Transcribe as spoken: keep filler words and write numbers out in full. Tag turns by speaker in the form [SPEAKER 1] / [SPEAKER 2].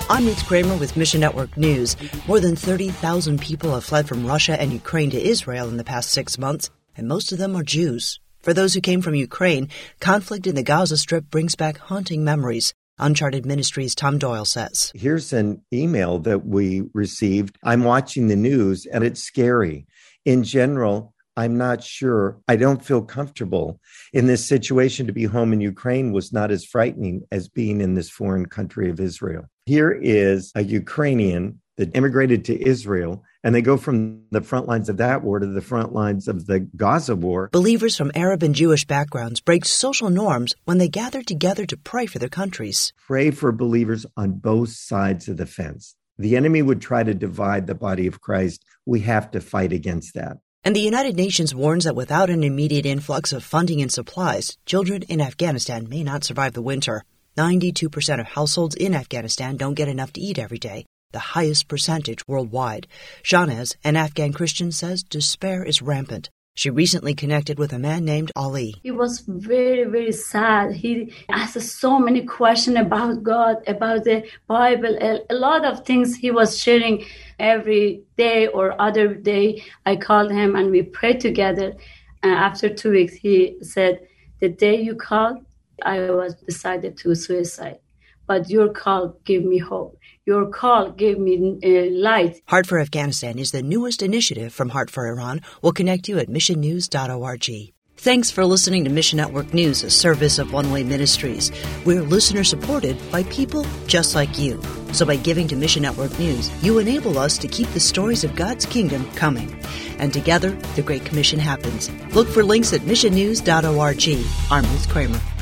[SPEAKER 1] I'm Ruth Kramer with Mission Network News. More than thirty thousand people have fled from Russia and Ukraine to Israel in the past six months, and most of them are Jews. For those who came from Ukraine, conflict in the Gaza Strip brings back haunting memories. Uncharted Ministries' Tom Doyle says.
[SPEAKER 2] Here's an email that we received. I'm watching the news, and it's scary. In general, I'm not sure. I don't feel comfortable in this situation. To be home in Ukraine was not as frightening as being in this foreign country of Israel. Here is a Ukrainian that immigrated to Israel, and they go from the front lines of that war to the front lines of the Gaza war.
[SPEAKER 1] Believers from Arab and Jewish backgrounds break social norms when they gather together to pray for their countries.
[SPEAKER 2] Pray for believers on both sides of the fence. The enemy would try to divide the body of Christ. We have to fight against that.
[SPEAKER 1] And the United Nations warns that without an immediate influx of funding and supplies, children in Afghanistan may not survive the winter. ninety-two percent of households in Afghanistan don't get enough to eat every day, the highest percentage worldwide. Shanaz, an Afghan Christian, says despair is rampant. She recently connected with a man named Ali.
[SPEAKER 3] He was very, very sad. He asked so many questions about God, about the Bible, a, a lot of things he was sharing every day or other day. I called him and we prayed together. And after two weeks, he said, the day you called, I was decided to suicide. But your call gave me hope. Your call gave me uh, light.
[SPEAKER 1] Heart for Afghanistan is the newest initiative from Heart for Iran. We'll connect you at mission news dot org. Thanks for listening to Mission Network News, a service of One Way Ministries. We're listener-supported by people just like you. So by giving to Mission Network News, you enable us to keep the stories of God's kingdom coming. And together, the Great Commission happens. Look for links at mission news dot org. I'm Ruth Kramer.